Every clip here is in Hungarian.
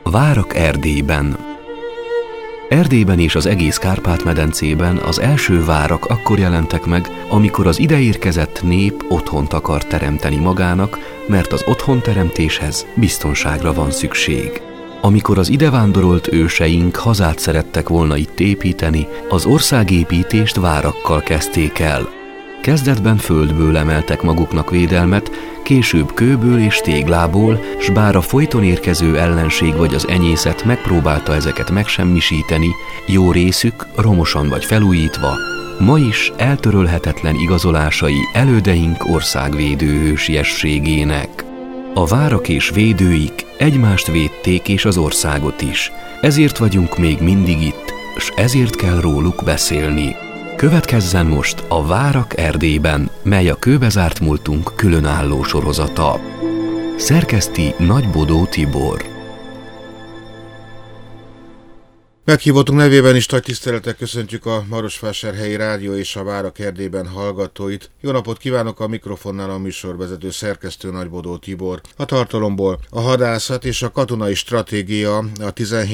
Várak Erdélyben. Erdélyben és az egész Kárpát-medencében az első várak akkor jelentek meg, amikor az ideérkezett nép otthont akar teremteni magának, mert az otthonteremtéshez biztonságra van szükség. Amikor az idevándorolt őseink hazát szerettek volna itt építeni, az országépítést várakkal kezdték el. Kezdetben földből emeltek maguknak védelmet, később kőből és téglából, s bár a folyton érkező ellenség vagy az enyészet megpróbálta ezeket megsemmisíteni, jó részük, romosan vagy felújítva, ma is eltörölhetetlen igazolásai elődeink országvédő hősiességének. A várak és védőik egymást védték és az országot is, ezért vagyunk még mindig itt, s ezért kell róluk beszélni. Következzen most a Várak Erdélyben, mely a kőbezárt múltunk különálló sorozata. Szerkeszti Nagybodó Tibor. Meghívottunk nevében is nagy tisztelettel köszöntjük a Marosvásárhelyi Rádió és a Várak Erdélyben hallgatóit. Jó napot kívánok, a mikrofonnál a műsorvezető szerkesztő Nagybodó Tibor. A tartalomból a hadászat és a katonai stratégia a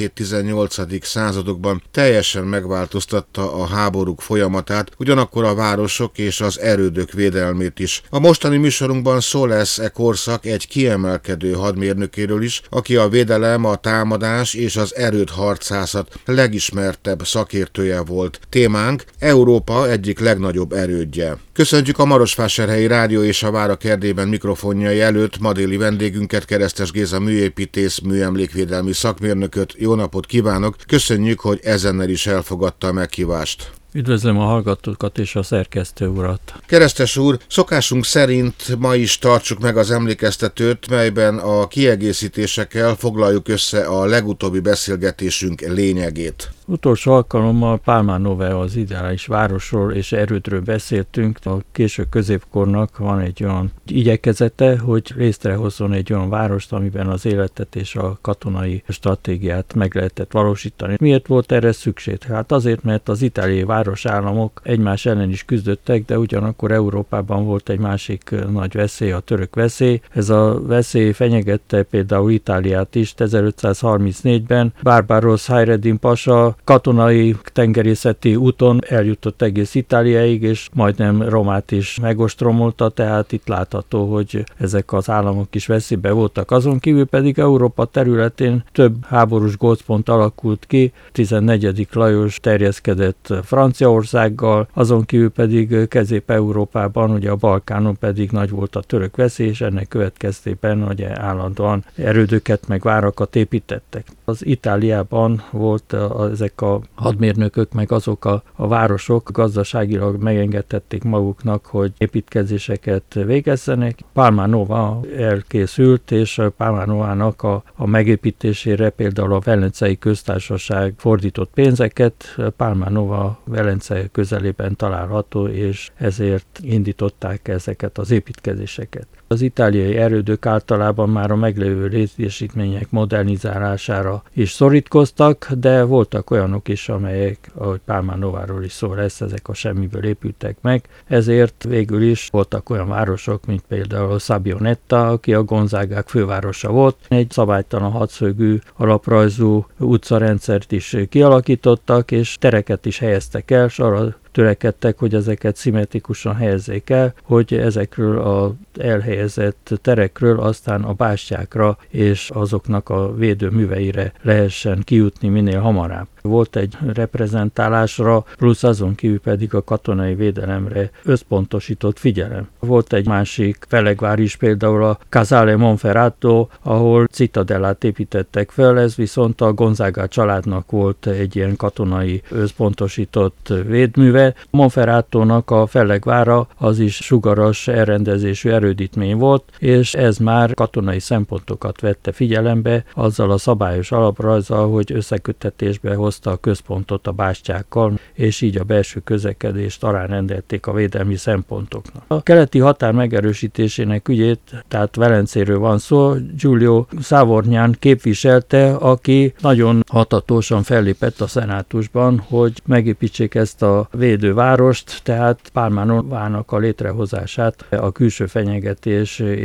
17-18. századokban teljesen megváltoztatta a háborúk folyamatát, ugyanakkor a városok és az erődök védelmét is. A mostani műsorunkban szó lesz e korszak egy kiemelkedő hadmérnökéről is, aki a védelem, a támadás és az erőd harcászat legismertebb szakértője volt. Témánk Európa egyik legnagyobb erődje. Köszöntjük a Marosvásárhelyi Rádió és a Várak Erdélyben mikrofonjai előtt ma déli vendégünket, Keresztes Géza műépítész, műemlékvédelmi szakmérnököt. Jó napot kívánok! Köszönjük, hogy ezennel is elfogadta a meghívást. Üdvözlöm a hallgatókat és a szerkesztő urat. Keresztes úr, szokásunk szerint ma is tartsuk meg az emlékeztetőt, melyben a kiegészítésekkel foglaljuk össze a legutóbbi beszélgetésünk lényegét. Utolsó alkalommal Palma Nova, az ideális városról és erődről beszéltünk. A késő középkornak van egy olyan igyekezete, hogy létrehozzon egy olyan várost, amiben az életet és a katonai stratégiát meg lehetett valósítani. Miért volt erre szükség? Hát azért, mert az itáliai városállamok egymás ellen is küzdöttek, de ugyanakkor Európában volt egy másik nagy veszély, a török veszély. Ez a veszély fenyegette például Itáliát is. 1534-ben Barbaros Hayreddin pasa katonai tengerészeti úton eljutott egész Itáliáig, és majdnem Romát is megostromolta, tehát itt látható, hogy ezek az államok is veszélybe voltak. Azon kívül pedig Európa területén több háborús gócpont alakult ki, 14. Lajos terjeszkedett Franciaországgal, azon kívül pedig Közép-Európában, ugye a Balkánon pedig nagy volt a török veszély, és ennek következtében ugye állandóan erődöket meg várakat építettek. Az Itáliában volt ezek a hadmérnökök, meg azok a városok gazdaságilag megengedtették maguknak, hogy építkezéseket végezzenek. Palma Nova elkészült, és Palma Novának a megépítésére például a Velencei Köztársaság fordított pénzeket. Palma Nova Velence közelében található, és ezért indították ezeket az építkezéseket. Az itáliai erődök általában már a meglévő létesítmények modernizálására is szorítkoztak, de voltak olyanok is, amelyek, ahogy Palma Nováról is szó lesz, ezek a semmiből épültek meg, ezért végül is voltak olyan városok, mint például Sabionetta, aki a Gonzágák fővárosa volt. Egy szabálytalan hatszögű alaprajzú utcarendszert is kialakítottak, és tereket is helyeztek el, s arra törekedtek, hogy ezeket szimmetrikusan helyezzék el, hogy ezekről az elhelyezett terekről aztán a bástyákra és azoknak a védőműveire lehessen kijutni minél hamarabb. Volt egy reprezentálásra, plusz azon kívül pedig a katonai védelemre összpontosított figyelem. Volt egy másik felegvár is, például a Casale Monferrato, ahol citadellát építettek fel, ez viszont a Gonzaga családnak volt egy ilyen katonai összpontosított védműve. Monferratónak a felegvára az is sugaras elrendezésű erődítmény volt, és ez már katonai szempontokat vette figyelembe, azzal a szabályos alaprajzzal, hogy összeköttetésbe hozta a központot a bástyákkal, és így a belső közlekedést alárendelték a védelmi szempontoknak. A keleti határ megerősítésének ügyét, tehát Velencéről van szó, Giulio Savorgnan képviselte, aki nagyon hatatósan fellépett a szenátusban, hogy megépítsék ezt a védővárost, tehát Palma Novának a létrehozását a külső fenyegetés és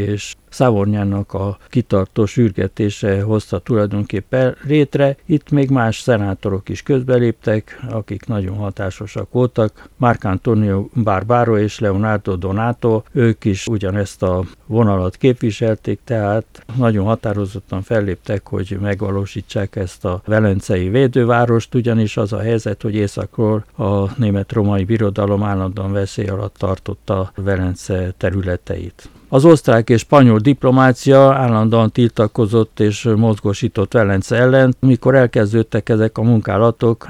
Szavornyának a kitartó sürgetése hozta tulajdonképpen létre. Itt még más szenátorok is közbeléptek, akik nagyon hatásosak voltak. Marcantonio Barbaro és Leonardo Donato, ők is ugyanezt a vonalat képviselték, tehát nagyon határozottan felléptek, hogy megvalósítsák ezt a velencei védővárost, ugyanis az a helyzet, hogy északról a német-római birodalom állandóan veszély alatt tartotta Velence területeit. Az osztrák és spanyol diplomácia állandóan tiltakozott és mozgósított Velence ellen. Mikor elkezdődtek ezek a munkálatok,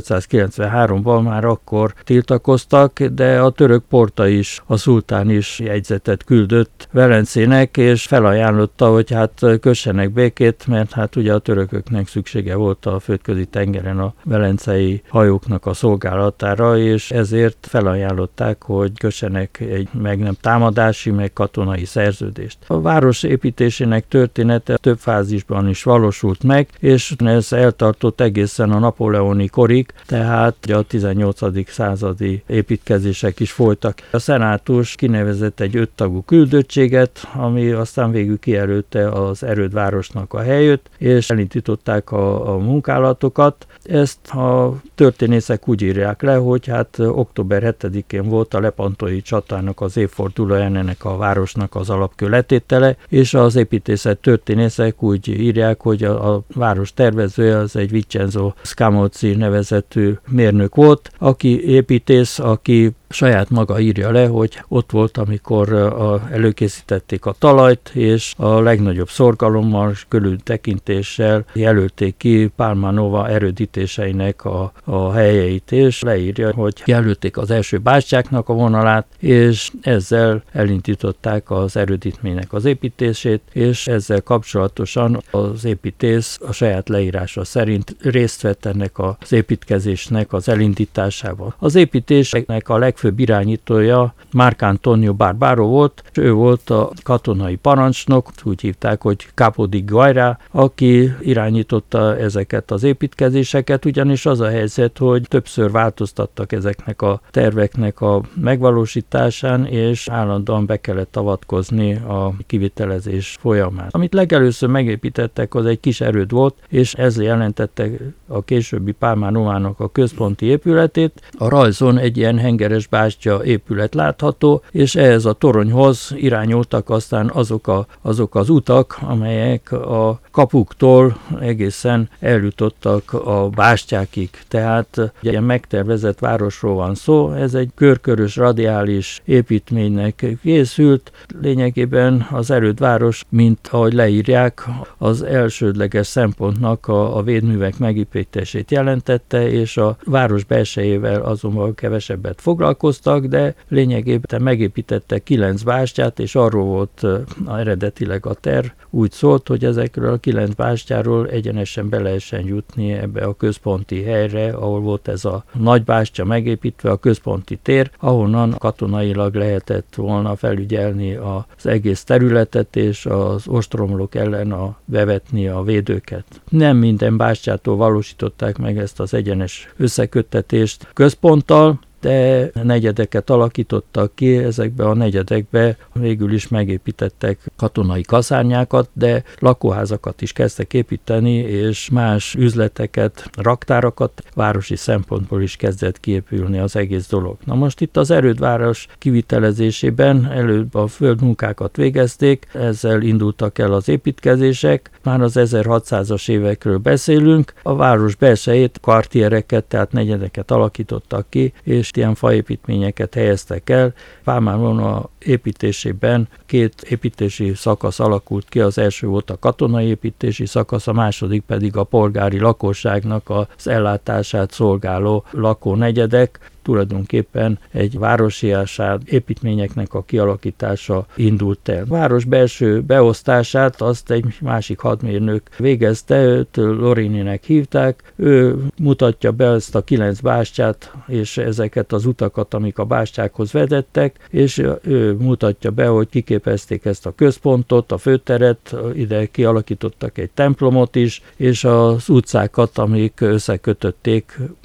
1593-ban már akkor tiltakoztak, de a török Porta is, a szultán is jegyzetet küldött Velencének, és felajánlotta, hogy hát kössenek békét, mert hát ugye a törököknek szüksége volt a földközi tengeren a velencei hajóknak a szolgálatára, és ezért felajánlották, hogy kössenek egy meg nem támadási, meg katonai szerződést. A város építésének története több fázisban is valósult meg, és ez eltartott egészen a napóleoni korig, tehát a 18. századi építkezések is folytak. A szenátus kinevezett egy 5 tagú küldöttséget, ami aztán végül kijelölte az erődvárosnak a helyét, és elindították a munkálatokat. Ezt a történészek úgy írják le, hogy hát október 7-én volt a lepantói csatának az évfordulója ennek a városnak az alapkőletétele, és az építészet történészek úgy írják, hogy a város tervezője az egy Vincenzo Scamozzi nevezetű mérnök volt, aki építész, aki saját maga írja le, hogy ott volt, amikor előkészítették a talajt, és a legnagyobb szorgalommal és körültekintéssel jelölték ki Palma Nova erődítéseinek a helyeit, és leírja, hogy jelölték az első bástyáknak a vonalát, és ezzel elindították az erődítménynek az építését, és ezzel kapcsolatosan az építész a saját leírása szerint részt vett ennek az építkezésnek az elindításával. Az építésnek a legfőbb irányítója Marcantonio Barbaro volt, és ő volt a katonai parancsnok, úgy hívták, hogy Capo di Guerra, aki irányította ezeket az építkezéseket, ugyanis az a helyzet, hogy többször változtattak ezeknek a terveknek a megvalósításán, és állandóan be kellett avatkozni a kivitelezés folyamán. Amit legelőször megépítettek, az egy kis erőd volt, és ez jelentette a későbbi Palma Novának a központi épületét. A rajzon egy ilyen hengeres bástya épület látható, és ehhez a toronyhoz irányultak aztán azok az utak, amelyek a kapuktól egészen eljutottak a bástyákig. Tehát egy megtervezett városról van szó, ez egy körkörös radiális építménynek készült. Lényegében az erődváros, mint ahogy leírják, az elsődleges szempontnak a védművek megépítését jelentette, és a város belsejével azonban kevesebbet foglalkoztak, de lényegében megépítettek 9 bástyát, és arról volt eredetileg a terv, úgy szólt, hogy ezekről a 9 bástyáról egyenesen be lehessen jutni ebbe a központi helyre, ahol volt ez a nagy bástya megépítve, a központi tér, ahonnan katonailag lehetett volna felügyelni az egész területet, és az ostromlók ellen bevetni a védőket. Nem minden bástyától valósították meg ezt az egyenes összeköttetést központtal, de negyedeket alakítottak ki, ezekbe a negyedekbe végül is megépítettek katonai kaszárnyákat, de lakóházakat is kezdtek építeni, és más üzleteket, raktárakat, városi szempontból is kezdett kiépülni az egész dolog. Na most itt az erődváros kivitelezésében előbb a földmunkákat végezték, ezzel indultak el az építkezések, már az 1600-as évekről beszélünk, a város belsejét kartiereket, tehát negyedeket alakítottak ki, és ilyen faépítményeket helyeztek el. Palma Nova építésében 2 építési szakasz alakult ki, az első volt a katonai építési szakasz, a második pedig a polgári lakosságnak az ellátását szolgáló lakónegyedek. Tulajdonképpen egy városiasság építményeknek a kialakítása indult el. A város belső beosztását azt egy másik hadmérnök végezte, őt Lorininek hívták, ő mutatja be ezt a 9 bástyát, és ezeket az utakat, amik a bástyákhoz vezettek, és ő mutatja be, hogy kiképezték ezt a központot, a főteret, ide kialakítottak egy templomot is, és az utcákat, amik összekötötték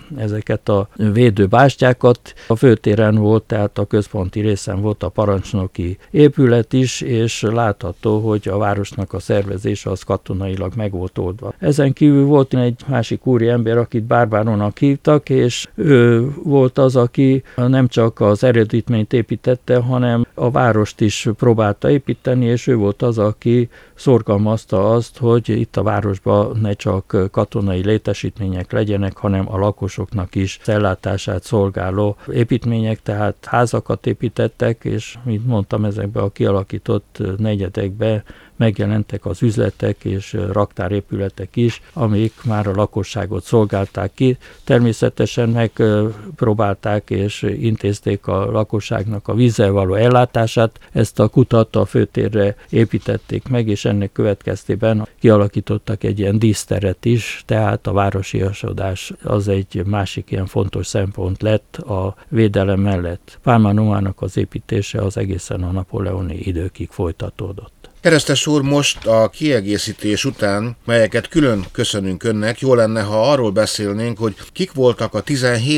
ezeket a védőbástyákat. A főtéren volt, tehát a központi részen volt a parancsnoki épület is, és látható, hogy a városnak a szervezése az katonailag meg volt oldva. Ezen kívül volt egy másik úriember, akit Bárbáronak hívtak, és ő volt az, aki nem csak az erődítményt építette, hanem a várost is próbálta építeni, és ő volt az, aki szorgalmazta azt, hogy itt a városban ne csak katonai létesítmények legyenek, hanem a lakosoknak is ellátását szolgáló építmények, tehát házakat építettek, és mint mondtam, ezekben a kialakított negyedekben megjelentek az üzletek és raktárépületek is, amik már a lakosságot szolgálták ki. Természetesen megpróbálták és intézték a lakosságnak a vízzel való ellátását. Ezt a kutat a főtérre építették meg, és ennek következtében kialakítottak egy ilyen díszteret is, tehát a városiasodás az egy másik ilyen fontos szempont lett a védelem mellett. Pálmán-Nomának az építése az egészen a napóleoni időkig folytatódott. Keresztes úr, most a kiegészítés után, melyeket külön köszönünk önnek, jó lenne, ha arról beszélnénk, hogy kik voltak a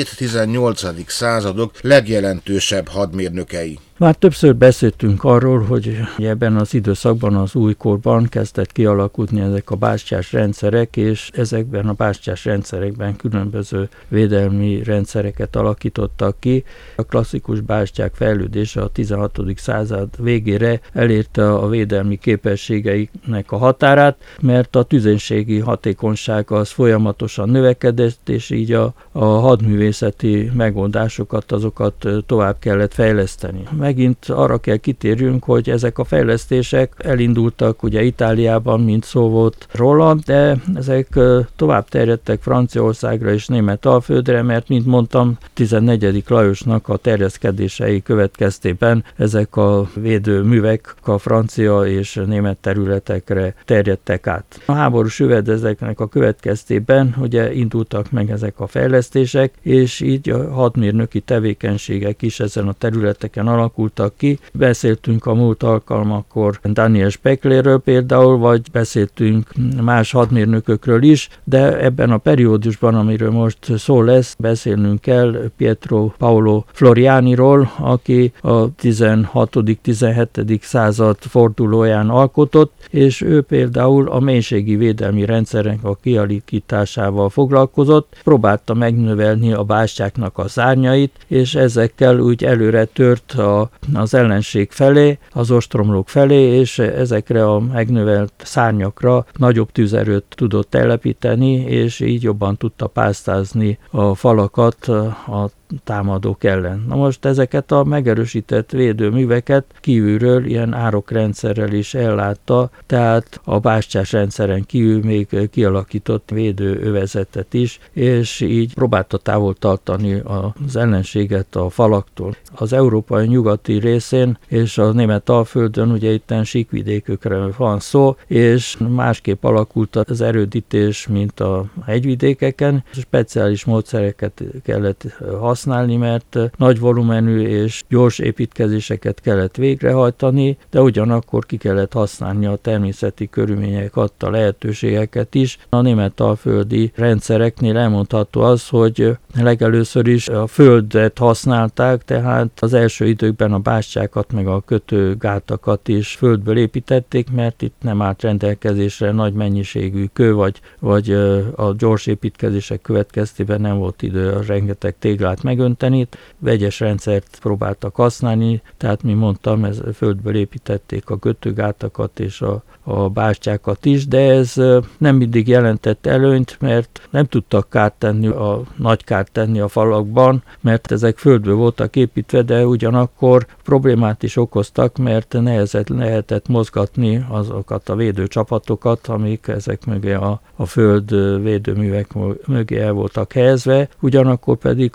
17-18. századok legjelentősebb hadmérnökei. Már többször beszéltünk arról, hogy ebben az időszakban, az újkorban kezdett kialakulni ezek a bástyás rendszerek, és ezekben a bástyás rendszerekben különböző védelmi rendszereket alakítottak ki. A klasszikus bástyák fejlődése a 16. század végére elérte a védelmi képességeiknek a határát, mert a tüzérségi hatékonyság az folyamatosan növekedett, és így a hadművészeti megoldásokat, azokat tovább kellett fejleszteni. Megint arra kell kitérjünk, hogy ezek a fejlesztések elindultak ugye Itáliában, mint szó volt róla, de ezek tovább terjedtek Franciaországra és Németalföldre, mert mint mondtam, 14. Lajosnak a terjeszkedései következtében ezek a védőművek a francia és német területekre terjedtek át. A háborús jövedelmeknek a következtében ugye indultak meg ezek a fejlesztések, és így a hadmérnöki tevékenységek is ezen a területeken alakultak ki. Beszéltünk a múlt alkalmakkor Daniel Specklerről például, vagy beszéltünk más hadmérnökökről is, de ebben a periódusban, amiről most szó lesz, beszélnünk kell Pietro Paolo Florianiról, aki a 16.-17. század fordulóján alkotott, és ő például a mélységi védelmi rendszerek a kialakításával foglalkozott, próbálta megnövelni a bástyáknak a szárnyait, és ezekkel úgy előre tört az ellenség felé, az ostromlók felé, és ezekre a megnövelt szárnyakra nagyobb tüzerőt tudott telepíteni, és így jobban tudta pásztázni a falakat a támadók ellen. Na most ezeket a megerősített védőműveket kívülről ilyen árokrendszerrel is ellátta, tehát a bástyás rendszeren kívül még kialakított védőövezetet is, és így próbálta távol tartani az ellenséget a falaktól. Az európai nyugati részén és a Németalföldön ugye itten síkvidékökre van szó, és másképp alakult az erődítés, mint a hegyvidékeken. Speciális módszereket kellett használni, mert nagy volumenű és gyors építkezéseket kellett végrehajtani, de ugyanakkor ki kellett használni a természeti körülmények adta lehetőségeket is. A németalföldi rendszereknél elmondható az, hogy legelőször is a földet használták, tehát az első időkben a bástyákat meg a kötőgátakat is földből építették, mert itt nem állt rendelkezésre nagy mennyiségű kő, vagy a gyors építkezések következtében nem volt idő a rengeteg téglát megönteni. Vegyes rendszert próbáltak használni, tehát mi mondtam, ez földből építették a kötőgátakat és a bástyákat is, de ez nem mindig jelentett előnyt, mert nem tudtak nagy kárt tenni a falakban, mert ezek földből voltak építve, de ugyanakkor problémát is okoztak, mert lehetett mozgatni azokat a védőcsapatokat, amik ezek mögé a föld védőművek mögé el voltak helyezve, ugyanakkor pedig az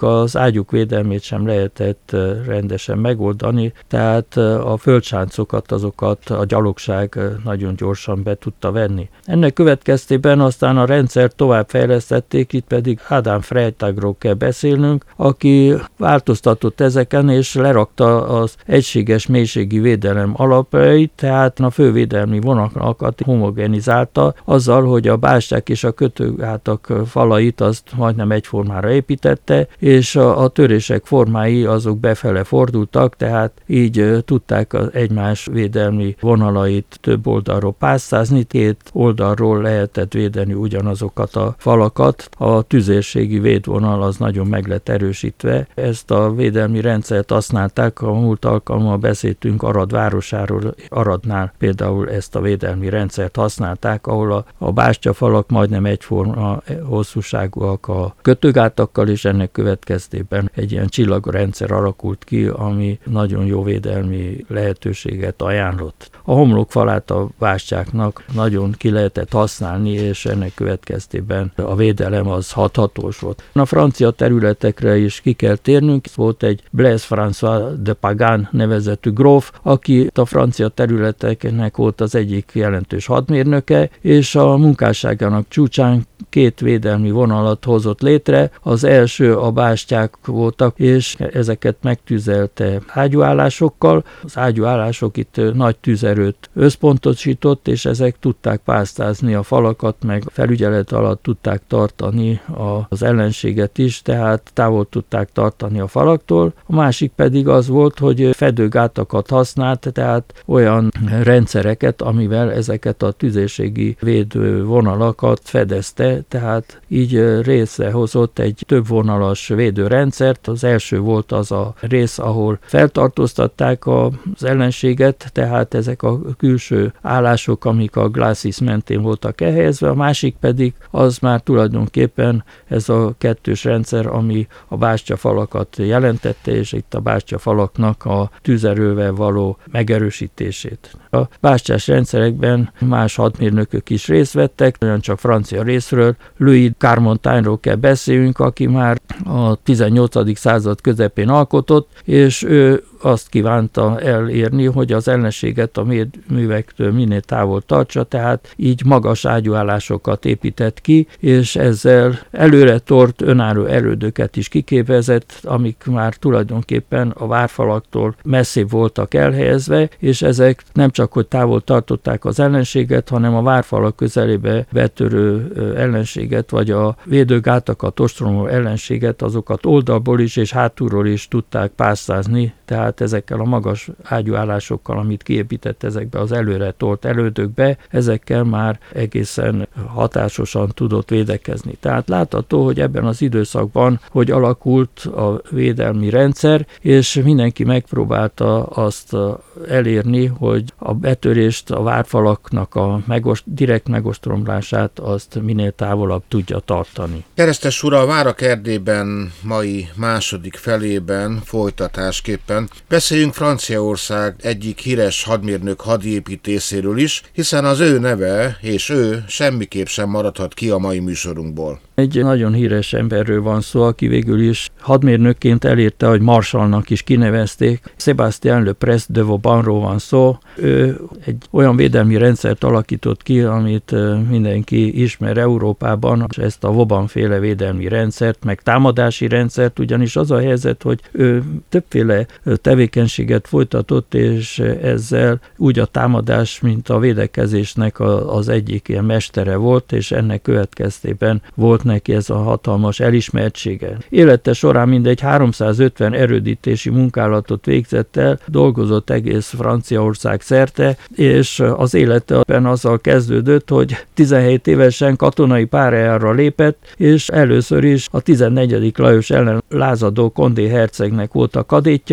ágyuk védelmét sem lehetett rendesen megoldani, tehát a földsáncokat, azokat a gyalogság nagyon gyorsan be tudta venni. Ennek következtében aztán a rendszert tovább fejlesztették, itt pedig Ádám Freytagról kell beszélnünk, aki változtatott ezeken, és lerakta az egységes mélységi védelem alapjait, tehát a fővédelmi vonalakat homogenizálta azzal, hogy a bástyák és a kötőgátak falait azt majdnem egyformára építette, és a törések formái azok befele fordultak, tehát így tudták az egymás védelmi vonalait több oldalról pásztázni, két oldalról lehetett védeni ugyanazokat a falakat. A tüzérségi védvonal az nagyon meg lett erősítve. Ezt a védelmi rendszert használták, a múlt alkalommal beszéltünk Arad városáról, Aradnál például ezt a védelmi rendszert használták, ahol a bástyafalak majdnem egyforma hosszúságúak a kötőgátakkal, és ennek következtében egy ilyen csillagrendszer alakult ki, ami nagyon jó védelmi lehetőséget ajánlott. A homlokfalát a bástyáknak nagyon ki lehetett használni, és ennek következtében a védelem az hathatós volt. A francia területekre is ki kell térnünk. Volt egy Blaise François de Pagan nevezetű gróf, aki a francia területeknek volt az egyik jelentős hadmérnöke, és a munkásságának csúcsán két védelmi vonalat hozott létre. Az első a bástyák voltak, és ezeket megtüzelte ágyúállásokkal. Az ágyúállások itt nagy tűzerőt összpontosított, és ezek tudták pásztázni a falakat, meg felügyelet alatt tudták tartani az ellenséget is, tehát távol tudták tartani a falaktól. A másik pedig az volt, hogy fedőgátakat használt, tehát olyan rendszereket, amivel ezeket a tüzérségi védővonalakat fedezte, tehát így részrehozott egy több vonalas védőrendszert. Az első volt az a rész, ahol feltartóztatták az ellenséget, tehát ezek a külső állások, amik a Glacis mentén voltak elhelyezve, a másik pedig az már tulajdonképpen ez a kettős rendszer, ami a bástyafalakat jelentette, és itt a bástyafalaknak a tűzerővel való megerősítését. A bástyás rendszerekben más hadmérnökök is részt vettek, olyan csak francia részről. Louis Carmontainról kell beszélnünk, aki már a 18. század közepén alkotott, és ő azt kívánta elérni, hogy az ellenséget a művektől minél távol tartsa, tehát így magas ágyúállásokat épített ki, és ezzel előre tort önálló erődöket is kiképezett, amik már tulajdonképpen a várfalaktól messzebb voltak elhelyezve, és ezek nem csak hogy távol tartották az ellenséget, hanem a várfalak közelébe betörő ellenséget, vagy a védőgátakat ostromoló ellenséget, azokat oldalból is és hátulról is tudták pásztázni, tehát ezekkel a magas ágyúállásokkal, amit kiépített ezekbe az előre tolt elődökbe, ezekkel már egészen hatásosan tudott védekezni. Tehát látható, hogy ebben az időszakban, hogy alakult a védelmi rendszer, és mindenki megpróbálta azt elérni, hogy a betörést, a várfalaknak a direkt megostromlását azt minél távolabb tudja tartani. Keresztes ura, a Várak Erdélyben mai második felében folytatásképpen beszéljünk Franciaország egyik híres hadmérnök hadiépítészéről is, hiszen az ő neve és ő semmiképp sem maradhat ki a mai műsorunkból. Egy nagyon híres emberről van szó, aki végül is hadmérnökként elérte, hogy marsalnak is kinevezték. Sébastien Le Pres de Vaubanról van szó. Ő egy olyan védelmi rendszert alakított ki, amit mindenki ismer Európában, és ezt a Vauban-féle védelmi rendszert, meg támadási rendszert, ugyanis az a helyzet, hogy ő többféle tevékenységet folytatott, és ezzel úgy a támadás, mint a védekezésnek az egyik ilyen mestere volt, és ennek következtében volt neki ez a hatalmas elismertsége. Élete során mindegy 350 erődítési munkálatot végzett el, dolgozott egész Franciaország szerte, és az életeben azzal kezdődött, hogy 17 évesen katonai pályára lépett, és először is a 14. Lajos ellen lázadó Condé hercegnek volt a kadétja, itt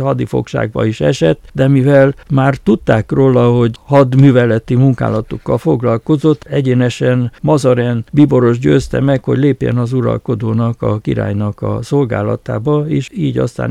hadifogságba is esett, de mivel már tudták róla, hogy hadműveleti munkálatokkal foglalkozott, egyenesen Mazarin bíboros győzte meg, hogy lépjen az uralkodónak, a királynak a szolgálatába, és így aztán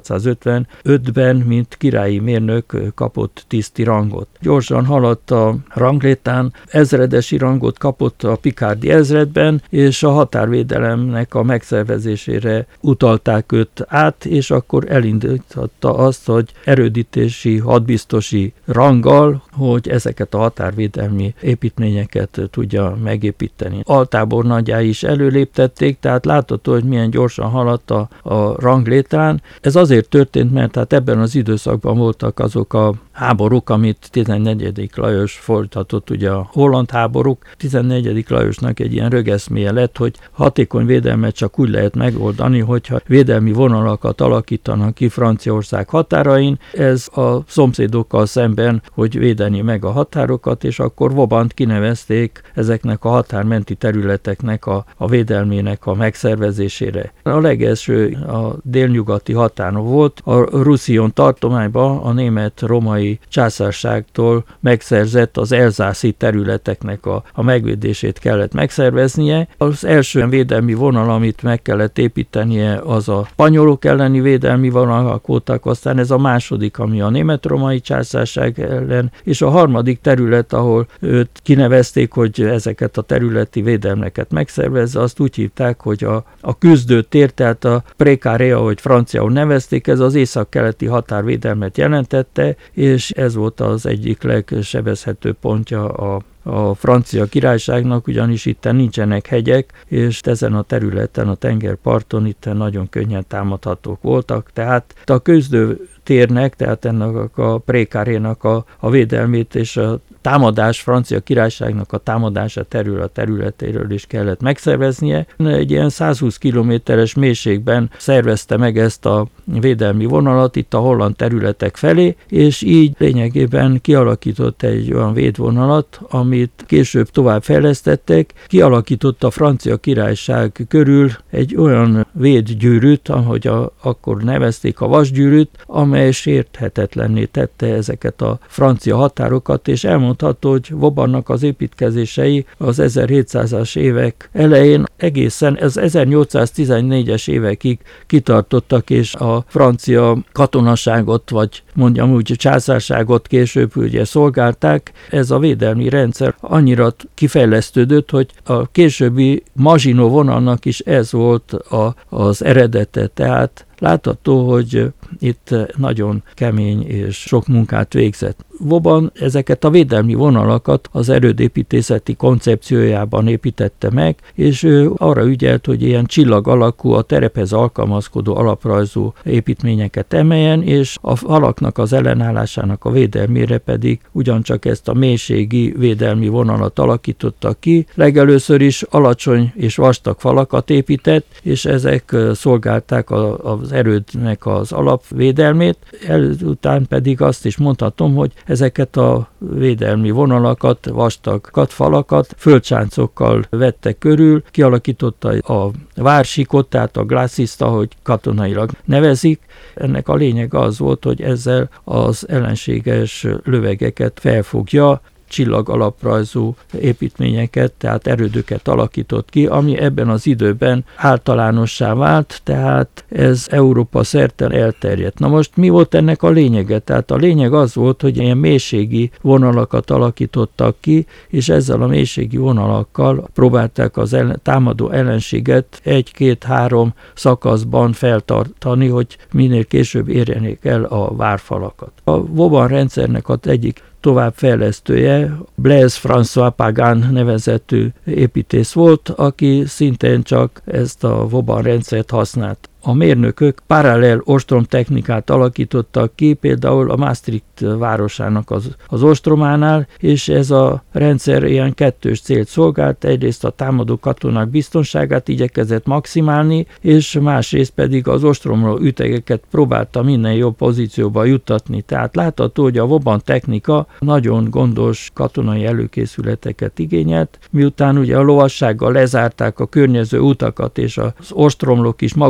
1655-ben, mint királyi mérnök kapott tiszti rangot. Gyorsan haladt a ranglétán, ezredesi rangot kapott a Picardi ezredben, és a határvédelemnek a megszervezésére utalták őt át, és akkor elindította azt, hogy erődítési, hadbiztosi ranggal, hogy ezeket a határvédelmi építményeket tudja megépíteni. Altábornaggyá is előléptették, tehát látható, hogy milyen gyorsan haladt a ranglétrán. Ez azért történt, mert hát ebben az időszakban voltak azok a háborúk, amit 14. Lajos folytatott, ugye a holland háborúk. 14. Lajosnak egy ilyen rögeszméje lett, hogy hatékony védelmet csak úgy lehet megoldani, hogyha védelmi vonalakat alakítanak ki Franciaország határain. Ez a szomszédokkal szemben, hogy védeni meg a határokat, és akkor Vauban-t kinevezték ezeknek a határmenti területeknek a védelmének a megszervezésére. A legelső a délnyugati határon volt, a Roussillon tartományban a német-római császárságtól megszerzett az elzászi területeknek a megvédését kellett megszerveznie. Az első védelmi vonal, amit meg kellett építenie, az a spanyolok elleni védelmi vonalak voltak, aztán ez a második, ami a német-római császárság ellen, és a harmadik terület, ahol őt kinevezték, hogy ezeket a területi védelmeket megszervezze, azt úgy hívták, hogy a küzdőtér, tehát a précaré, ahogy franciául nevezték, ez az észak-keleti határvédelmet jelentette, és ez volt az egyik legsebezhetőbb pontja a francia királyságnak, ugyanis itt nincsenek hegyek, és ezen a területen, a tengerparton itt nagyon könnyen támadhatók voltak, tehát a küzdőtérnek, tehát ennek a précarénak a védelmét és a támadás, Francia királyságnak a támadását erről a területéről is kellett megszerveznie. Egy ilyen 120 kilométeres mélységben szervezte meg ezt a védelmi vonalat itt a holland területek felé, és így lényegében kialakított egy olyan védvonalat, amit később tovább fejlesztettek, kialakított a francia királyság körül egy olyan védgyűrűt, ahogy akkor nevezték a vasgyűrűt, amely sérthetetlenné tette ezeket a francia határokat, és elmondható, hogy Vaubannak az építkezései az 1700-as évek elején egészen az 1814-es évekig kitartottak, és a francia katonaságot, vagy mondjam úgy, császárságot később ugye szolgálták. Ez a védelmi rendszer annyira kifejlesztődött, hogy a későbbi Maginot vonalnak is ez volt az eredete, tehát látható, hogy itt nagyon kemény és sok munkát végzett. Vauban ezeket a védelmi vonalakat az erődépítészeti koncepciójában építette meg, és ő arra ügyelt, hogy ilyen csillag alakú, a terephez alkalmazkodó alaprajzú építményeket emeljen, és a falaknak az ellenállásának a védelmére pedig ugyancsak ezt a mélységi védelmi vonalat alakította ki. Legelőször is alacsony és vastag falakat épített, és ezek szolgálták az erődnek az alapvédelmét. Ezután pedig azt is mondhatom, hogy ezeket a védelmi vonalakat, vastag falakat földcsáncokkal vette körül, kialakította a vársikot, tehát a glacis, ahogy katonailag nevezik. Ennek a lényeg az volt, hogy ezzel az ellenséges lövegeket felfogja, csillag alaprajzú építményeket, tehát erődöket alakított ki, ami ebben az időben általánossá vált, tehát ez Európa szerte elterjedt. Na most mi volt ennek a lényege? Tehát a lényeg az volt, hogy ilyen mélységi vonalakat alakítottak ki, és ezzel a mélységi vonalakkal próbálták az támadó ellenséget 1-2-3 szakaszban feltartani, hogy minél később érjenek el a várfalakat. A Vauban rendszernek az egyik továbbfejlesztője Blaise François Pagan nevezetű építész volt, aki szintén csak ezt a Vauban rendszert használt. A mérnökök paralel ostromtechnikát alakítottak ki, például a Maastricht városának az ostrománál, és ez a rendszer ilyen kettős célt szolgált, egyrészt a támadó katonák biztonságát igyekezett maximálni, és másrészt pedig az ostromló ütegeket próbálta minden jobb pozícióba juttatni. Tehát látható, hogy a Vauban technika nagyon gondos katonai előkészületeket igényelt, miután ugye a lovassággal lezárták a környező utakat, és az ostromlók is maguk körül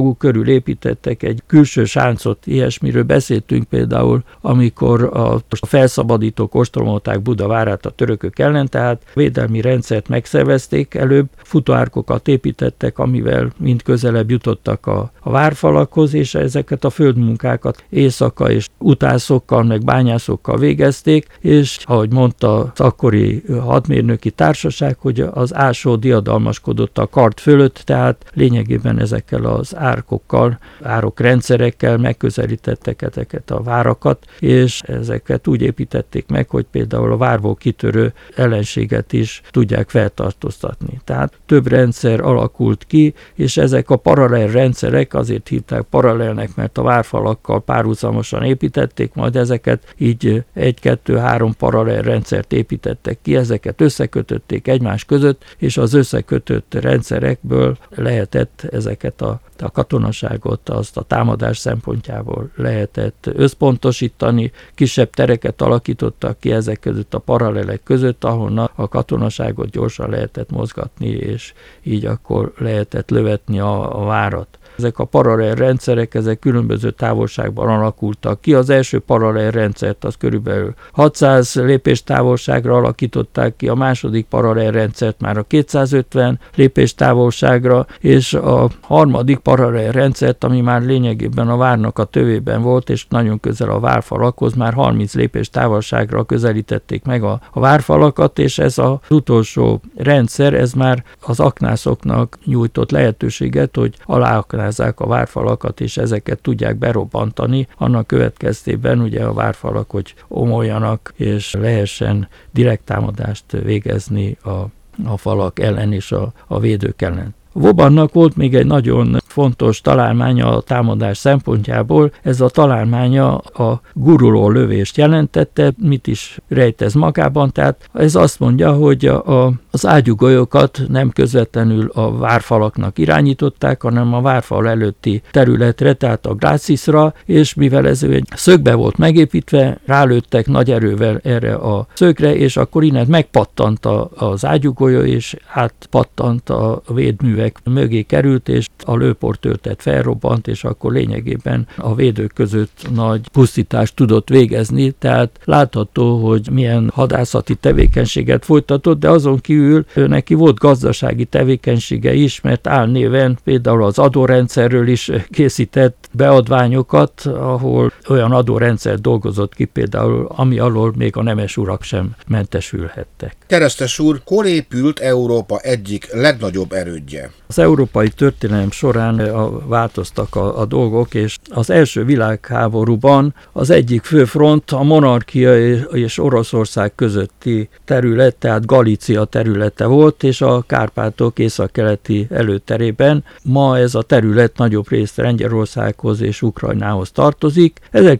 kívül építettek egy külső sáncot, ilyesmiről beszéltünk például, amikor a felszabadítók ostromolták Buda várát a törökök ellen, tehát védelmi rendszert megszervezték, előbb futóárkokat építettek, amivel mind közelebb jutottak a várfalakhoz, és ezeket a földmunkákat éjszaka és utászokkal, meg bányászokkal végezték, és ahogy mondta az akkori hadmérnöki társaság, hogy az ásó diadalmaskodott a kard fölött, tehát lényegében ezekkel az árkokkal, árokrendszerekkel megközelítettek ezeket a várakat, és ezeket úgy építették meg, hogy például a várból kitörő ellenséget is tudják feltartóztatni. Tehát több rendszer alakult ki, és ezek a paralel rendszerek azért hívták paralelnek, mert a várfalakkal párhuzamosan építették, majd ezeket így 1-2-3 paralel rendszert építettek ki, ezeket összekötötték egymás között, és az összekötött rendszerekből lehetett ezeket a katonaságot, azt a támadás szempontjából lehetett összpontosítani, kisebb tereket alakítottak ki ezek között a paralelek között, ahonnan a katonaságot gyorsan lehetett mozgatni, és így akkor lehetett lövetni a várat. Ezek a paralel rendszerek, ezek különböző távolságban alakultak ki. Az első paralel rendszert az körülbelül 600 lépés távolságra alakították ki, a második paralel rendszert már a 250 lépés távolságra, és a harmadik paralel rendszert, ami már lényegében a várnak a tövében volt, és nagyon közel a várfalakhoz, már 30 lépés távolságra közelítették meg a várfalakat, és ez az utolsó rendszer, ez már az aknászoknak nyújtott lehetőséget, hogy aláaknázzák a várfalakat, és ezeket tudják berobbantani. Annak következtében ugye a várfalak, hogy omoljanak, és lehessen direkt támadást végezni a falak ellen és a védők ellen. Vaubannak volt még egy nagyon fontos találmánya a támadás szempontjából. Ez a találmánya a guruló lövést jelentette. Mit is rejtez magában? Tehát ez azt mondja, hogy az ágyúgolyokat nem közvetlenül a várfalaknak irányították, hanem a várfal előtti területre, tehát a Gracisra, és mivel ez egy szögbe volt megépítve, rálőttek nagy erővel erre a szögre, és akkor innen megpattant az ágyúgolyó, és átpattant a védművek mögé került, és a lőportőrtet felrobbant, és akkor lényegében a védők között nagy pusztítást tudott végezni, tehát látható, hogy milyen hadászati tevékenységet folytatott, de azon kívül neki volt gazdasági tevékenysége is, mert álnéven például az adórendszerről is készített beadványokat, ahol olyan adórendszer dolgozott ki például, ami alól még a nemes urak sem mentesülhettek. Keresztes úr, hol épült Európa egyik legnagyobb erődje? Az európai történelem során változtak a dolgok, és az első világháborúban az egyik fő front a monarchia és Oroszország közötti terület, tehát Galícia területe volt, és a Kárpátok északkeleti előterében. Ma ez a terület nagyobb részt Lengyelországhoz és Ukrajnához tartozik.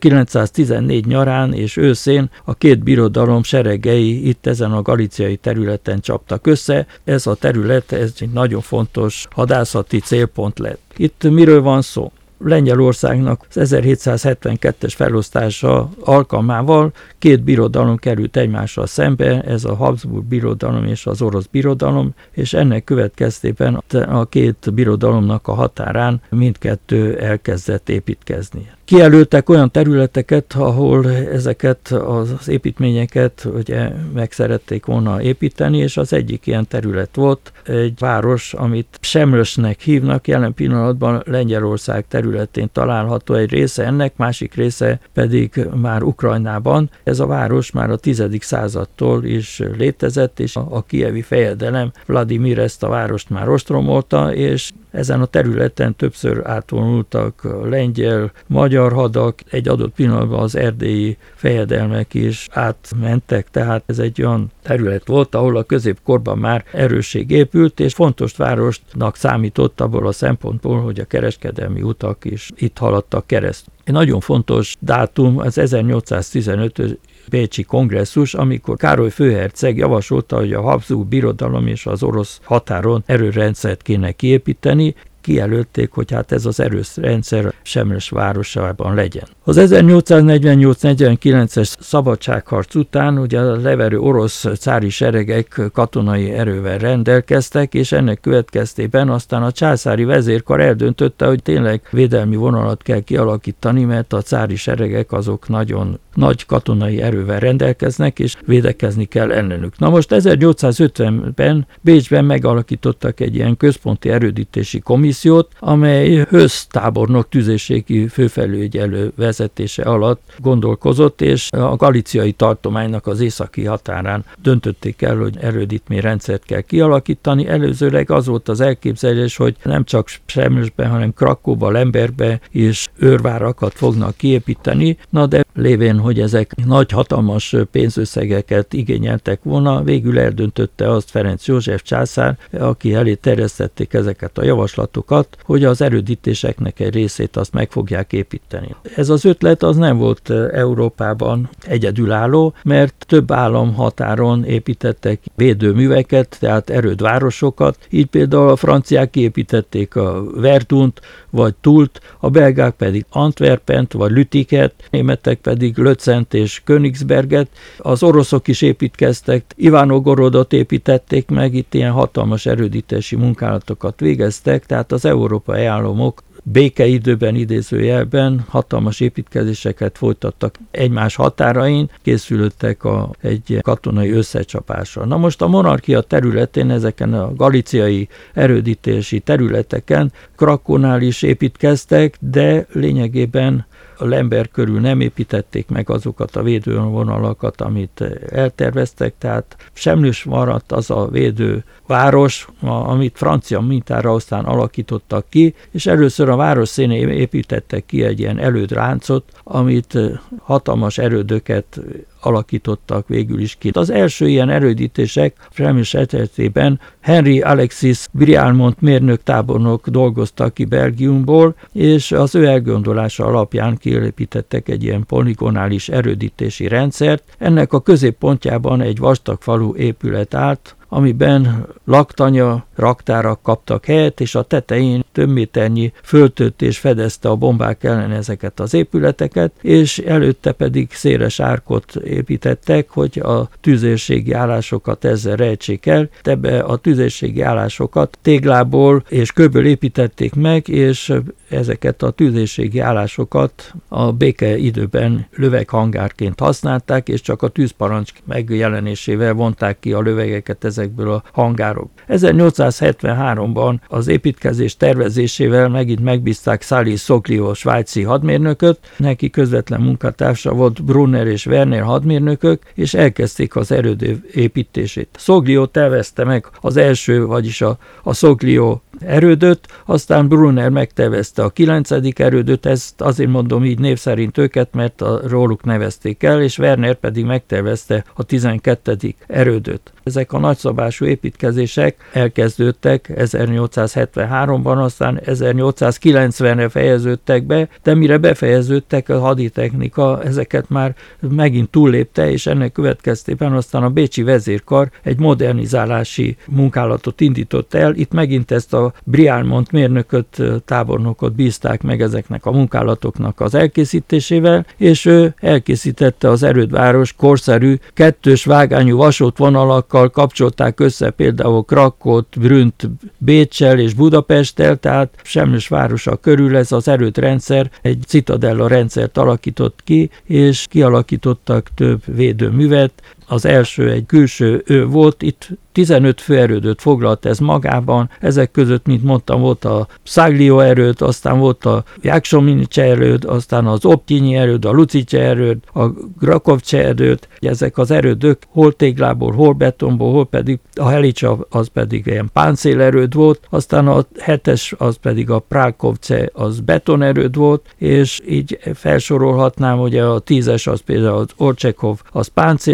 1914 nyarán és őszén a két birodalom seregei itt ezen a galíciai területen csaptak össze. Ez a terület, ez egy nagyon fontos hadászati célpont lett. Itt miről van szó? Lengyelországnak az 1772-es felosztása alkalmával két birodalom került egymással szembe, ez a Habsburg birodalom és az orosz birodalom, és ennek következtében a két birodalomnak a határán mindkettő elkezdett építkezni. Kijelöltek olyan területeket, ahol ezeket az építményeket ugye meg szerették volna építeni, és az egyik ilyen terület volt egy város, amit Semrösnek hívnak, jelen pillanatban Lengyelország területén található egy része ennek, másik része pedig már Ukrajnában. Ez a város már a 10. századtól is létezett, és a kijevi fejedelem Vladimir ezt a várost már ostromolta, és ezen a területen többször átvonultak lengyel, magyar hadak, egy adott pillanatban az erdélyi fejedelmek is átmentek, tehát ez egy olyan terület volt, ahol a középkorban már erősség épült, és fontos városnak számított abból a szempontból, hogy a kereskedelmi utak is itt haladtak keresztül. Egy nagyon fontos dátum az 1815 bécsi kongresszus, amikor Károly főherceg javasolta, hogy a Habsburg birodalom és az orosz határon erőrendszert kéne kiépíteni. kijelölték, hogy hát ez az erőrendszer Semmelweis városában legyen. Az 1848-49-es szabadságharc után ugye a leverő orosz cári seregek katonai erővel rendelkeztek, és ennek következtében aztán a császári vezérkar eldöntötte, hogy tényleg védelmi vonalat kell kialakítani, mert a cári seregek azok nagyon nagy katonai erővel rendelkeznek, és védekezni kell ellenük. Na most 1850-ben Bécsben megalakítottak egy ilyen központi erődítési komissziót, amely Hösz tábornok tüzérségi főfelügyelő vezetése alatt gondolkozott, és a galíciai tartománynak az északi határán döntötték el, hogy erődítményrendszert kell kialakítani. Előzőleg az volt az elképzelés, hogy nem csak Semmelweisben, hanem Krakóba, Lembergbe és őrvárakat fognak kiépíteni, na de lévén, hogy ezek nagy, hatalmas pénzösszegeket igényeltek volna, végül eldöntötte azt Ferenc József császár, aki elé terjesztették ezeket a javaslatokat, hogy az erődítéseknek egy részét azt meg fogják építeni. Ez az ötlet az nem volt Európában egyedülálló, mert több állam határon építettek védőműveket, tehát erődvárosokat, így például a franciák kiépítették a Verdunt vagy Toult, a belgák pedig Antwerpent vagy Lüttiket, németek pedig Lötzent és Königsberget, az oroszok is építkeztek, Ivanogorodot építették meg, itt ilyen hatalmas erődítési munkálatokat végeztek, tehát az európai államok békeidőben, idézőjelben hatalmas építkezéseket folytattak egymás határain, készültek egy katonai összecsapásra. Na most a monarchia területén, ezeken a galíciai erődítési területeken Krakónál is építkeztek, de lényegében a Lemberg körül nem építették meg azokat a védővonalakat, amit elterveztek, tehát Semmelweis maradt az a védőváros, amit francia mintára aztán alakítottak ki, és először a város színén építettek ki egy ilyen elődráncot, amit hatalmas erődöket alakítottak végül is ki. Az első ilyen erődítések Semmelweis esetében Henry Alexis Brialmont mérnök tábornok dolgoztak ki Belgiumból, és az ő elgondolása alapján kiépítettek egy ilyen poligonális erődítési rendszert. Ennek a középpontjában egy vastag falu épület állt, amiben laktanya, raktárak kaptak helyet, és a tetején több méternyi földtöltés fedezte a bombák ellen ezeket az épületeket, és előtte pedig széles árkot építettek, hogy a tüzérségi állásokat ezzel rejtsék el. Ebbe a tüzérségi állásokat téglából és kőből építették meg, és ezeket a tüzérségi állásokat a béke időben löveghangárként használták, és csak a tűzparancs megjelenésével vonták ki a lövegeket ezekből a hangárok. 1873-ban az építkezés tervezésével megint megbízták Sully Soglio svájci hadmérnököt, neki közvetlen munkatársa volt Brunner és Werner hadmérnökök, és elkezdték az erődő építését. Soglio tervezte meg az első, vagyis a Soglio erődöt, aztán Brunner megtervezte a 9. erődöt, ezt azért mondom így név szerint őket, mert róluk nevezték el, és Werner pedig megtervezte a 12. erődöt. Ezek a nagyszabású építkezések elkezdődtek 1873-ban, aztán 1890-re fejeződtek be, de mire befejeződtek, a haditechnika ezeket már megint túllépte, és ennek következtében aztán a bécsi vezérkar egy modernizálási munkálatot indított el. Itt megint ezt a Brialmont mérnököt, tábornokot bízták meg ezeknek a munkálatoknak az elkészítésével, és ő elkészítette az erődváros korszerű, kettős vágányú vasútvonalakkal, kapcsolták össze például Krakót, Brünnt Béccsel és Budapesttel, tehát Semmelweis városa körül ez az erődrendszer egy citadella rendszert alakított ki, és kialakítottak több védőművet. Az első egy külső volt, itt 15 főerődöt foglalt ez magában, ezek között, mint mondtam, volt a Saglio erőd, aztán volt a Jáksominice erőd, aztán az Optyinyi erőd, a Lucice erőd, a Grakovce erőd, ezek az erődök hol téglából, hol betonból, hol pedig a Helicsa, az pedig ilyen páncélerőd volt, aztán a 7-es, az pedig a Prákovce, az betonerőd volt, és így felsorolhatnám, hogy a 10-es, az például az Orcsekov, az páncélerőd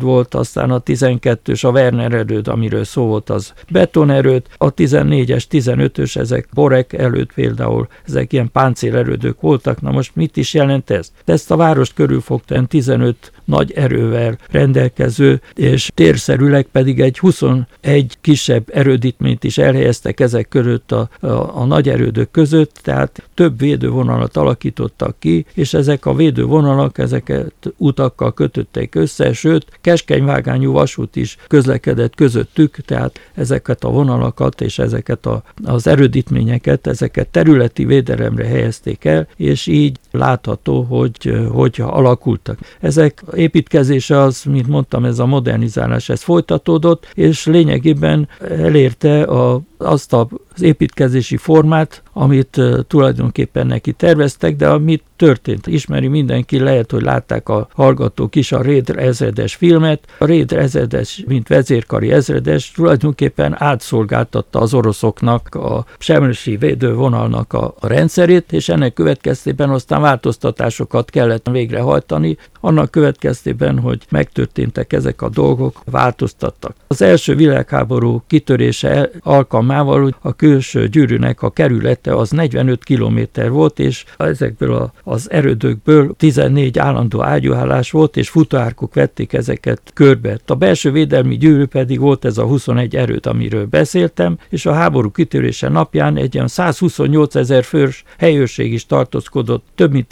volt, aztán a 12-ös, a Werner erőd, amiről szó volt, az betonerőd, a 14-es, 15-ös, ezek Borek előtt például, ezek ilyen páncélerődök voltak. Na most mit is jelent ez? Ezt a várost körülfogtan 15 nagy erővel rendelkező, és térszerűleg pedig egy 21 kisebb erődítményt is elhelyeztek ezek között a nagy erődök között, tehát több védővonalat alakítottak ki, és ezek a védővonalak ezeket utakkal kötötték össze, sőt, keskeny vágányú vasút is közlekedett közöttük, tehát ezeket a vonalakat és ezeket az erődítményeket, ezeket területi védelemre helyezték el, és így látható, hogy alakultak. Ezek építkezése az, mint mondtam, ez a modernizálás, ez folytatódott, és lényegében elérte azt az építkezési formát, amit tulajdonképpen neki terveztek, de amit történt. Ismeri mindenki, lehet, hogy látták a hallgatók is a Rédr ezredes filmet. A Rédr ezredes, mint vezérkari ezredes, tulajdonképpen átszolgáltatta az oroszoknak a semlősi védővonalnak a rendszerét, és ennek következtében aztán változtatásokat kellett végrehajtani. Annak következtében, hogy megtörténtek ezek a dolgok, változtattak. Az első világháború kitörése alkalmával a külső gyűrűnek a kerülete az 45 kilométer volt, és ezekből az erődökből 14 állandó ágyúállás volt, és futóárkok vették ezeket körbe. A belső védelmi gyűrű pedig volt ez a 21 erőd, amiről beszéltem, és a háború kitörése napján egy olyan 128 000 fős helyőrség is tartózkodott, több mint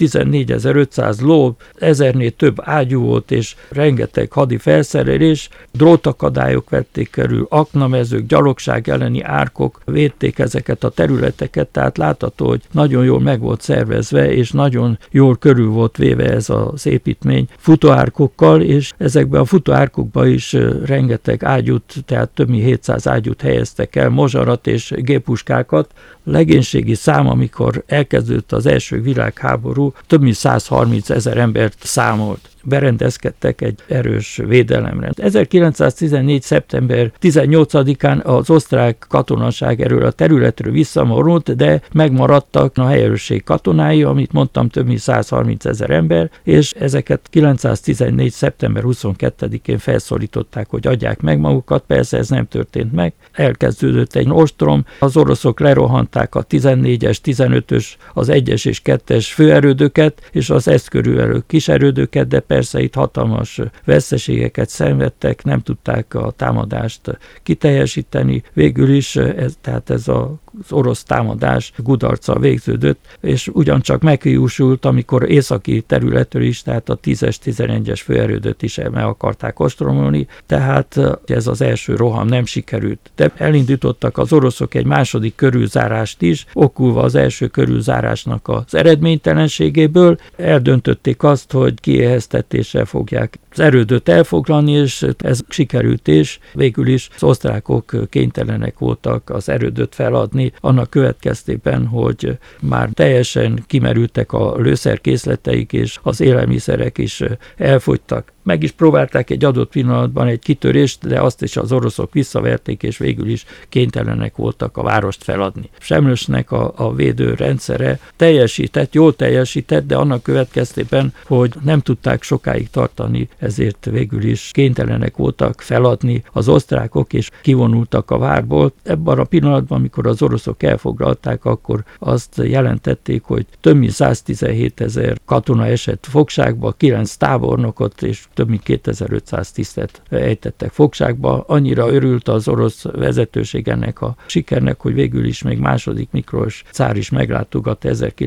14.500 ló, 1000-nél több ágyú volt, és rengeteg hadi felszerelés, drótakadályok vették körül, aknamezők, gyalogság elleni árkok védték ezeket a területeket, tehát látható, hogy nagyon jól meg volt szervezve, és nagyon jól körül volt véve ez az építmény futóárkokkal, és ezekben a futóárkokban is rengeteg ágyút, tehát több mint 700 ágyút helyeztek el, mozsarat és géppuskákat. Legénységi szám, amikor elkezdődött az első világháború, több mint 130 000 embert számolt. Berendezkedtek egy erős védelemre. 1914. szeptember 18-án az osztrák katonaság erről a területről visszamorult, de megmaradtak a helyőrség katonái, amit mondtam, több mint 130 000 ember, és ezeket 1914. szeptember 22-én felszólították, hogy adják meg magukat, persze ez nem történt meg. Elkezdődött egy ostrom, az oroszok lerohanták a 14-es, 15-ös, az 1-es és 2-es főerődöket, és az ezt körülvelő kis erődöket, de persze itt hatalmas veszteségeket szenvedtek, nem tudták a támadást kiteljesíteni. Végül is tehát ez az orosz támadás kudarccal végződött, és ugyancsak meghiúsult, amikor északi területről is, tehát a 10-es, 11-es főerődöt is meg akarták ostromolni, tehát ez az első roham nem sikerült. De elindítottak az oroszok egy második körülzárást is, okulva az első körülzárásnak az eredménytelenségéből, eldöntötték azt, hogy kiéheztetéssel fogják az erődöt elfoglalni, és ez sikerült is. Végül is az osztrákok kénytelenek voltak az erődöt feladni, annak következtében, hogy már teljesen kimerültek a lőszerkészleteik, és az élelmiszerek is elfogytak. Meg is próbálták egy adott pillanatban egy kitörést, de azt is az oroszok visszaverték, és végül is kénytelenek voltak a várost feladni. Semlősnek a védőrendszere jól teljesített, de annak következtében, hogy nem tudták sokáig tartani, ezért végül is kénytelenek voltak feladni az osztrákok, és kivonultak a várból. Ebben a pillanatban, amikor az oroszok elfoglalták, akkor azt jelentették, hogy több mint 117 000 katona esett fogságba, 9 tábornokot és több mint 2500 tisztet ejtettek fogságba. Annyira örült az orosz vezetőség ennek a sikernek, hogy végül is még II. Miklós cár is meglátogatta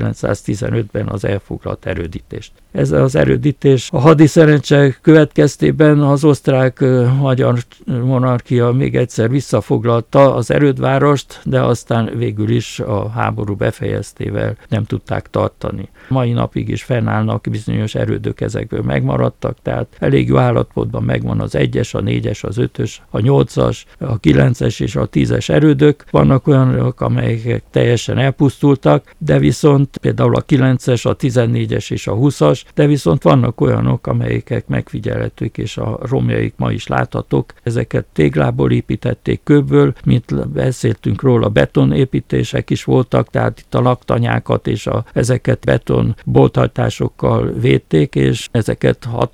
1915-ben az elfoglalt erődítést. Ez az erődítés a hadiszerencse következtében az osztrák-magyar monarchia még egyszer visszafoglalta az erődvárost, de aztán végül is a háború befejeztével nem tudták tartani. Mai napig is fennállnak bizonyos erődök, ezekből megmaradtak, tehát elég jó állapotban megvan az 1-es, a 4-es, az 5-ös, a 8-as, a 9-es és a 10-es erődök. Vannak olyanok, amelyek teljesen elpusztultak, de viszont például a 9-es, a 14-es és a 20-as, de viszont vannak olyanok, amelyek megfigyelhetők, és a romjaik ma is láthatók. Ezeket téglából építették, kőből, mint beszéltünk róla, betonépítések is voltak, tehát itt a laktanyákat és ezeket beton bolthajtásokkal védték, és ezeket hatalmas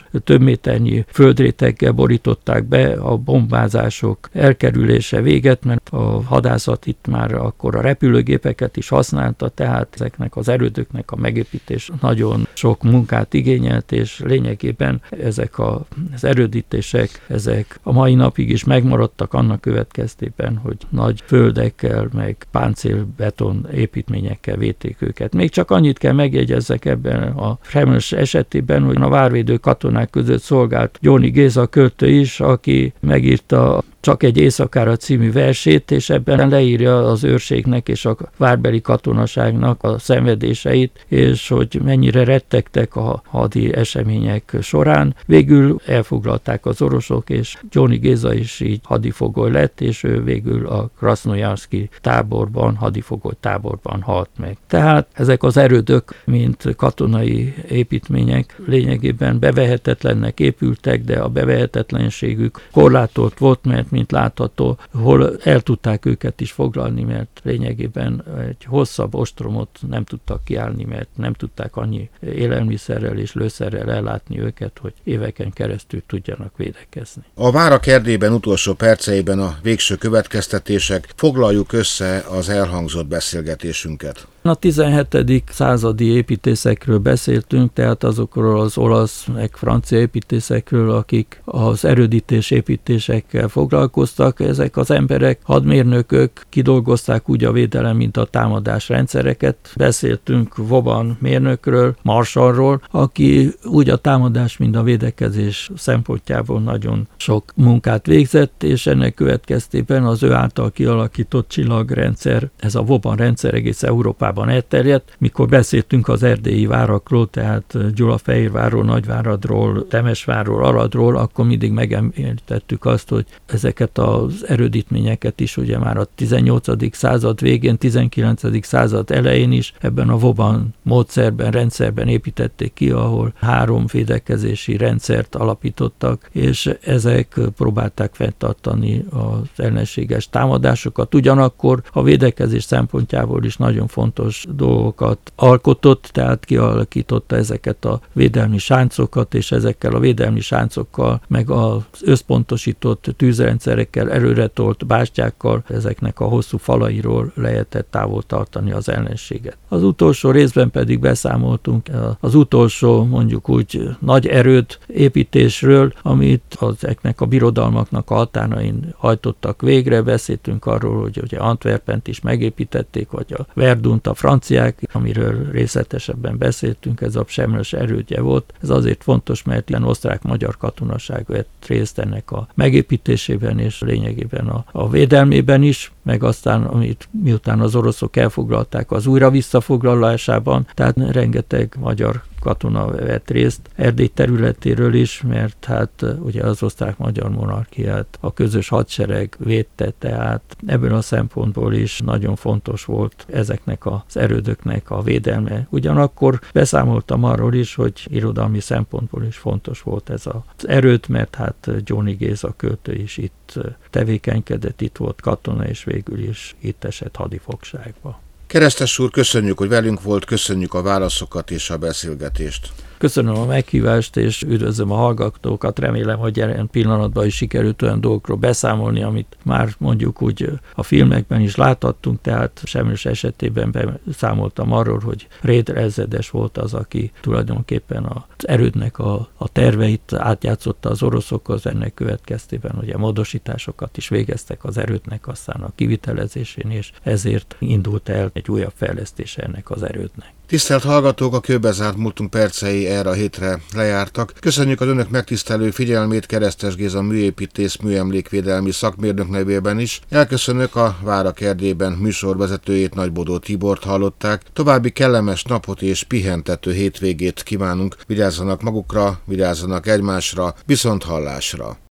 és több méternyi földréteggel borították be, a bombázások elkerülése véget, mert a hadászat itt már akkor a repülőgépeket is használta, tehát ezeknek az erődöknek a megépítés nagyon sok munkát igényelt, és lényegében ezek az erődítések, ezek a mai napig is megmaradtak annak következtében, hogy nagy földekkel, meg páncélbeton építményekkel védték őket. Még csak annyit kell megjegyezzek ebben a Semmelweis esetében, hogy a várvédő katonák között szolgált Gyóni Géza költő is, aki megírta Csak egy éjszakára című versét, és ebben leírja az őrségnek és a várbeli katonaságnak a szenvedéseit, és hogy mennyire rettegtek a hadi események során. Végül elfoglalták az oroszok, és Gyóni Géza is így hadifogoly lett, és ő végül a Krasznojarszki táborban, hadifogoly táborban halt meg. Tehát ezek az erődök, mint katonai építmények lényegében bevehetetlennek épültek, de a bevehetetlenségük korlátolt volt, mert mint látható, hol el tudták őket is foglalni, mert lényegében egy hosszabb ostromot nem tudtak kiállni, mert nem tudták annyi élelmiszerrel és lőszerrel ellátni őket, hogy éveken keresztül tudjanak védekezni. A várak Erdélyben utolsó perceiben a végső következtetések, foglaljuk össze az elhangzott beszélgetésünket. A 17. századi építészekről beszéltünk, tehát azokról az olasz, meg francia építészekről, akik az erődítés építésekkel foglalkoztak. Ezek az emberek, hadmérnökök kidolgozták úgy a védelem, mint a támadás rendszereket. Beszéltünk Vauban mérnökről, Marshallról, aki úgy a támadás, mint a védekezés szempontjából nagyon sok munkát végzett, és ennek következtében az ő által kialakított csillagrendszer, ez a Vauban rendszer egész Európában elterjedt. Mikor beszéltünk az erdélyi várakról, tehát Gyulafehérvárról, Nagyváradról, Temesvárról, Aradról, akkor mindig megemlítettük azt, hogy ezeket az erődítményeket is ugye már a 18. század végén, 19. század elején is ebben a Vauban módszerben, rendszerben építették ki, ahol 3 védekezési rendszert alapítottak, és ezek próbálták fenntartani az ellenséges támadásokat. Ugyanakkor a védekezés szempontjából is nagyon fontos dolgokat alkotott, tehát kialakította ezeket a védelmi sáncokat, és ezekkel a védelmi sáncokkal, meg az összpontosított tűzrendszerekkel, előretolt bástyákkal, ezeknek a hosszú falairól lehetett távol tartani az ellenséget. Az utolsó részben pedig beszámoltunk az utolsó, mondjuk úgy, nagy erőd építésről, amit ezeknek a birodalmaknak a határain hajtottak végre. Beszéltünk arról, hogy ugye Antwerpent is megépítették, vagy a Verdunt a franciák, amiről részletesebben beszéltünk, ez a Semmelweis erődje volt. Ez azért fontos, mert ilyen osztrák-magyar katonaság vett részt ennek a megépítésében, és lényegében a védelmében is, meg aztán, amit miután az oroszok elfoglalták, az újra visszafoglalásában, tehát rengeteg magyar katona vett részt Erdély területéről is, mert hát ugye az osztrák-magyar monarchiát a közös hadsereg védte, tehát ebből a szempontból is nagyon fontos volt ezeknek az erődöknek a védelme. Ugyanakkor beszámoltam arról is, hogy irodalmi szempontból is fontos volt ez az erőd, mert hát Gyóni Géza költő is itt tevékenykedett, itt volt katona, és végül is itt esett hadifogságba. Keresztes úr, köszönjük, hogy velünk volt, köszönjük a válaszokat és a beszélgetést. Köszönöm a meghívást, és üdvözlöm a hallgatókat. Remélem, hogy jelen pillanatban is sikerült olyan dolgokról beszámolni, amit már mondjuk úgy a filmekben is láthattunk, tehát Semmelweis esetében beszámoltam arról, hogy Rédl ezredes volt az, aki tulajdonképpen az erődnek a terveit átjátszotta az oroszokhoz, ennek következtében ugye módosításokat is végeztek az erődnek, aztán a kivitelezésén, és ezért indult el egy újabb fejlesztése ennek az erődnek. Tisztelt hallgatók, a Kőbezárt múltunk percei erre a hétre lejártak. Köszönjük az önök megtisztelő figyelmét Keresztes Géza műépítész, műemlékvédelmi szakmérnök nevében is. Elköszönök, a Várak Erdélyben műsorvezetőjét, Nagybodó Tibort hallották. További kellemes napot és pihentető hétvégét kívánunk. Vigyázzanak magukra, vigyázzanak egymásra, viszonthallásra.